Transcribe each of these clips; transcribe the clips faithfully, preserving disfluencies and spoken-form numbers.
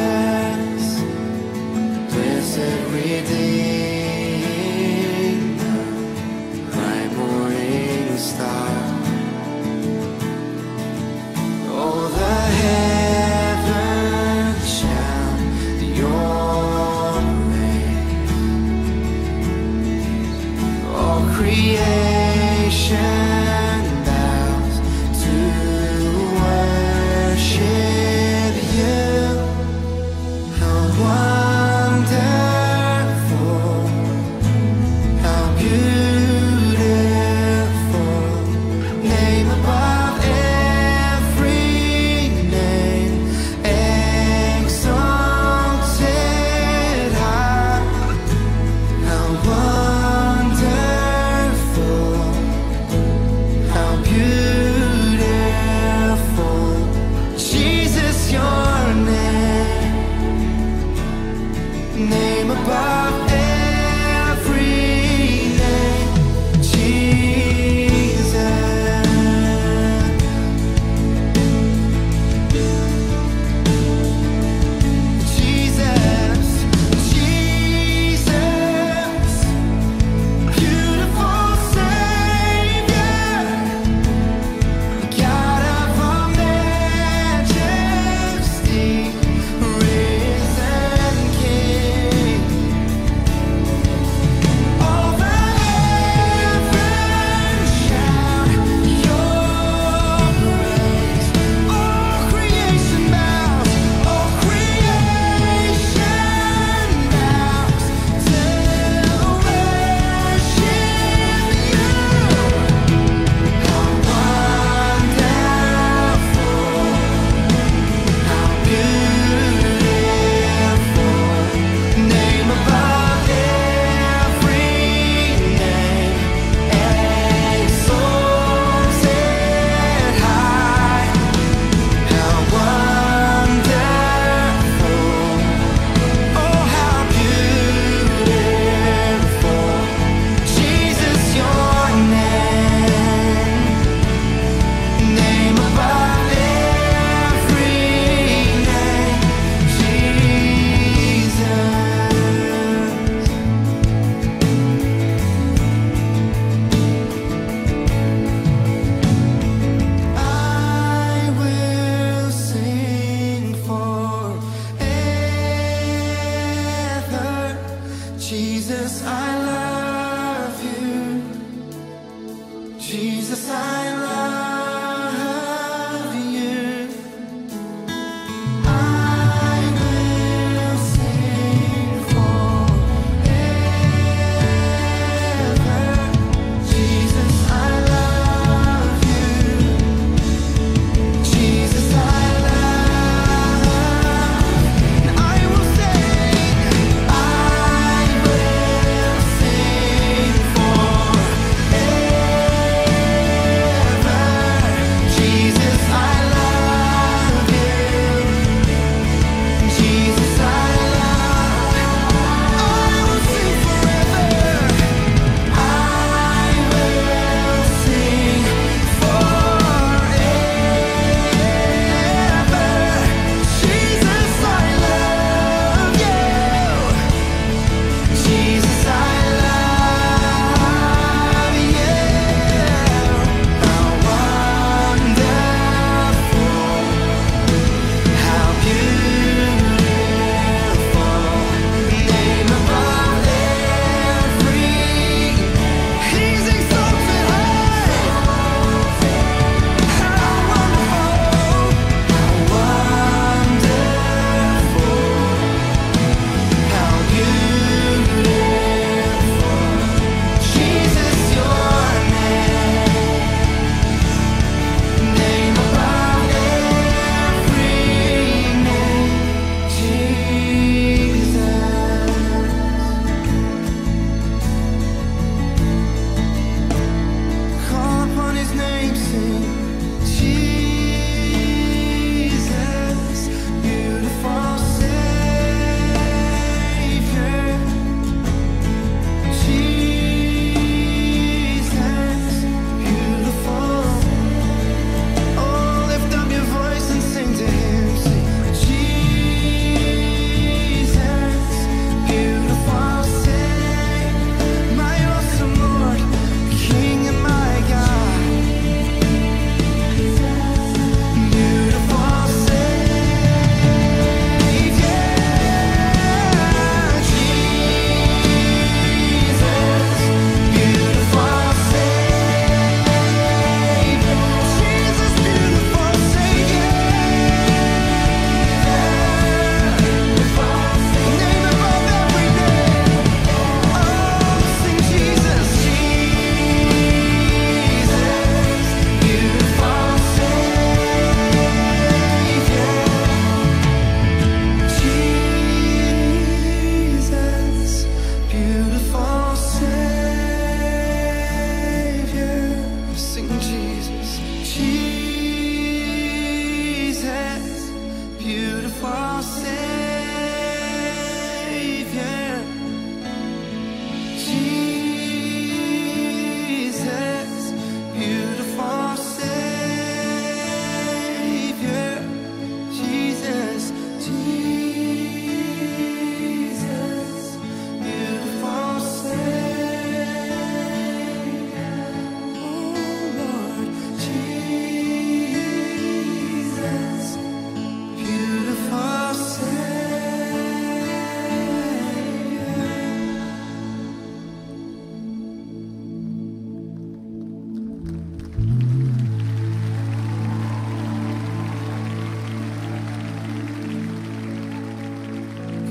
blessed Redeemer, my morning star. Oh, the heavens shout your praise. All creation bows to worship you. How wonderful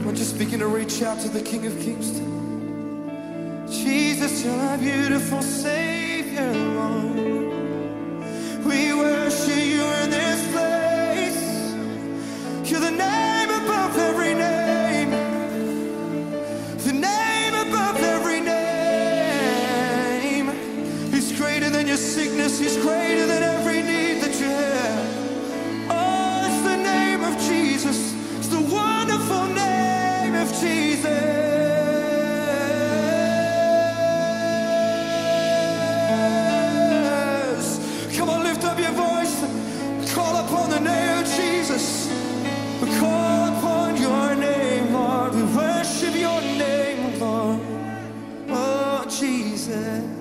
Just begin to reach out to the King of Kings. Jesus, you're my beautiful Savior, Lord. We worship you in this place. You're the name above every name. The name above every name. He's greater than your sickness. He's greater than every need that you have. Oh, it's the name of Jesus. It's the wonderful name of Jesus. Come on, lift up your voice. Call upon the name of Jesus. We call upon your name, Lord. We worship your name, Lord. Oh, Jesus.